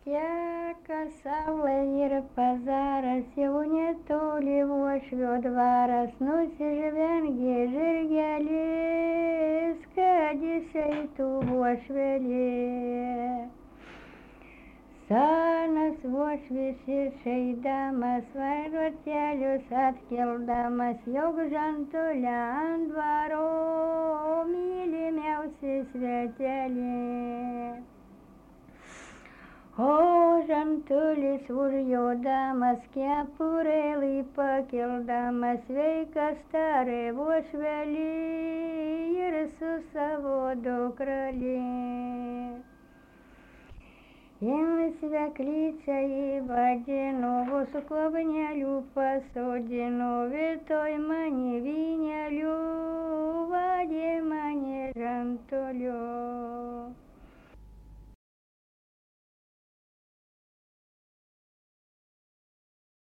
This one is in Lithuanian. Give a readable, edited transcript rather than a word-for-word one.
Teka saulė ir pazaras, jau netoli uošvio dvaras, nusižvengė žirgelis, kad išeitų uošvelė. Senas uošvis išeidamas, vartelius atkeldamas, jog žantulę ant dvaro mylimiausi svetelė. O žantulis užjodamas, kepurėlį pakeldamas, sveikas tarė uošvelį ir su savo dukrelė. Jiem sveklyčią įvadino, vos klobnelių pasodino, vietoj mane vynelių vadė mane žantuliu.